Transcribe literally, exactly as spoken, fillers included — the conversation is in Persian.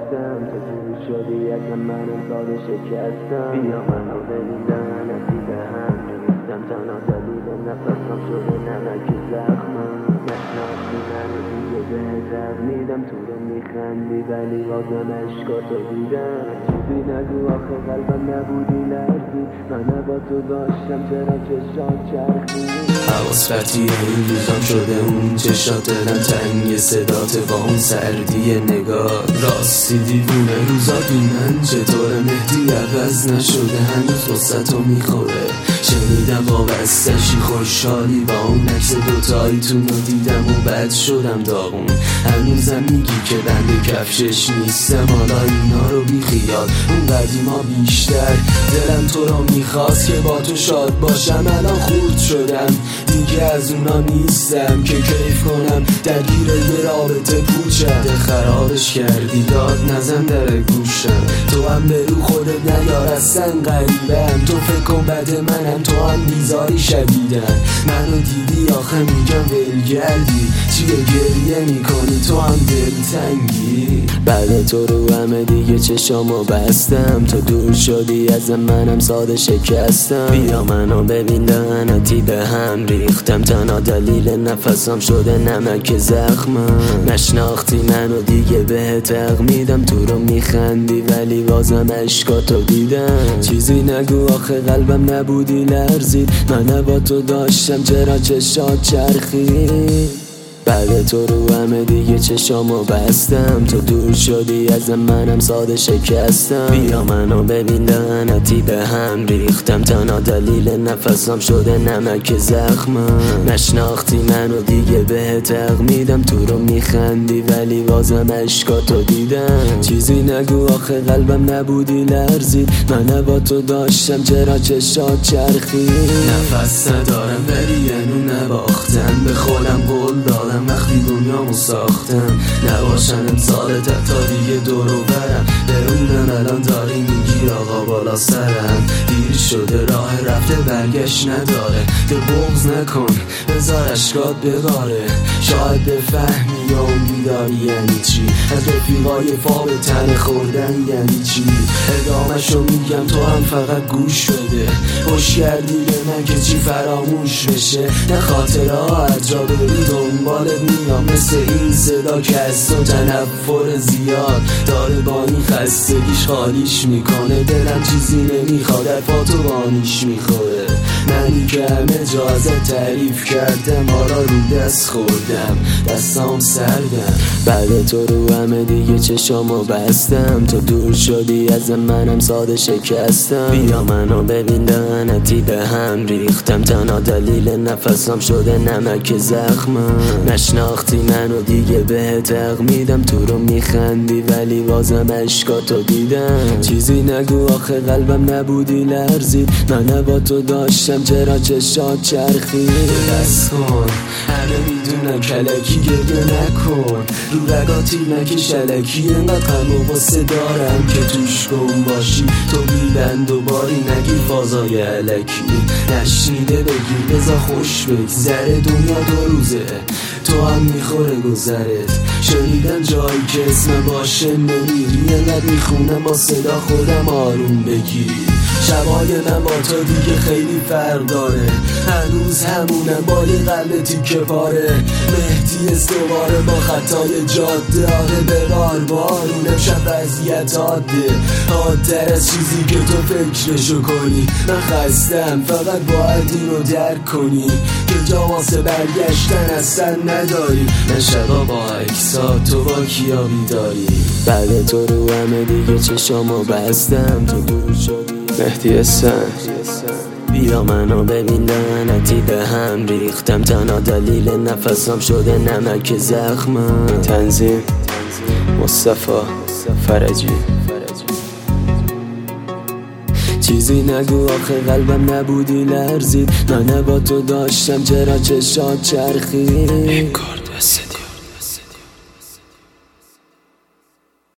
بستم تو دور شدی ازم منم ساده شکستم بیا منو ببین لعنتی به هم ریختم تنها دلیل نفسم شده نمک زخمم نشناختی منو دیگه بهتر میدم تو رو میخندی ولی بازم عشقاتو دیدم چیزی نگو آخه قلبم نبودی لرزی من با تو داشتم چرا چشات چرخید حواس پرتیه این روزام شده اون چشات دلم تنگ صدات با اون سردی نگاه راستی دیوونه روزا دونن چطور مهدی عوض نشده هنوز قصتو میخوره شنیدم وابستشی خوشحالی با اون عکس دوتاییتون رو دیدم و بد شدم داغون هنوزم میگی که بند کفشش نیستم حالا اینا رو بی خیال اون قدیما بیشتر دلم تو رو میخواست که با تو شاد باشم الان خورد شدم دیگه از اونا نیستم که کیف کنم درگیر یه رابطه پوچم خرابش کردی داد نزن در گوشم تو هم به رو خودت نیار اصلا غریبم تو فکر کن بد منم تو هم بیزاری شدیدن منو دیدی آخه میگم ولگردی چیه گریه میکنی تو هم دلتنگی بعد تو رو همه دیگه چشامو بستم تو دور شدی ازم منم ساده شکستم بیا منو ببین لعنتی به هم ریختم تنها دلیل نفسم شده نمک زخمم نشناختی منو دیگه بهت حق میدم تو رو میخندی ولی بازم عشقاتو دیدم چیزی نگو آخه قلبم نبودی لرزید من با تو داشتم چرا چشات چرخید بعد تو رو همه دیگه چشامو بستم تو دور شدی ازم منم ساده شکستم بیا منو ببین لعنتی به هم ریختم تنها دلیل نفسم شده نمک زخمم نشناختی منو دیگه بهت حق میدم تو رو میخندی ولی بازم عشقاتو دیدم چیزی نگو آخه قلبم نبودی لرزید من با تو داشتم چرا چشات چرخید نفس ندارم ولی اینو نباختم به خودم قول دادم وقتی دنیامو ساختم نباشن امسال تا دیگه دورو برم درونم الان داری میگی آقا بالا سرم دیر شده راه رفته برگشت نداره ده بغض نکن بذار اشکات بباره شاید بفهمی یا اون بیداری یعنی چی از رفیقای فا به تن خوردن یعنی چی ادامهشو میگم تو هم فقط گوش بده خوش کردی به من که چی فراموش بشه نه خاطرها اجرا بری دنبالت میام مثل این صدا که از تو تنفر زیاد داره با این خستگیش خالیش میکنه دلم چیزی نمیخواد در پاتو بانیش میخوره منی که همه جا ازت تعریف کردم حالا رو دست خوردم دستام سردم بعد تو رو همه دیگه چشامو بستم تو دور شدی ازم منم ساده شکستم بیا منو ببین لعنتی به هم ریختم تنها دلیل نفسم شده نمک زخمم نشناختی منو دیگه بهت حق میدم تو رو میخندی ولی بازم عشقاتو دیدم چیزی نگو آخه قلبم نبودی لرزید من با تو داشتم چرا چشات چرخید بس کن همه میدونم کلکی گریه نکن رو رگاتی نکش الکی انقدر غم و غصه دارم که توش گم باشی تو بیبند و باری نگیر فازای علکی نشنیده بگیر بزا خوش بگذره دنیا دو روزه تو هم میخوره گذرت شنیدن جایی که اسم باشه نمیری انقدر میخونم با صدا خودم آروم بگیری شبای من با تو دیگه خیلی فرق داره هنوز همونم با یه قلب تیکه پاره مهدی است دوباره با خطای جاده آره به غار بارونه شب وضعیت عاده حادتر از چیزی که تو فکرشو کنی من خستم فقط باید اینو درک کنی که جا واسه برگشتن اصلا نداری من شبا با اکسا تو با کیا بیداری بعد تو رو همه دیگه چشامو بستم تو دور شدی مهدی حسن بیا منو ببین لعنتی به هم ریختم تنها دلیل نفسم شده نمک زخمم تنظیم مصطفی فرجی چیزی نگو آخه قلبم نبودی لرزید من با تو داشتم چرا چشات چرخید این کار دست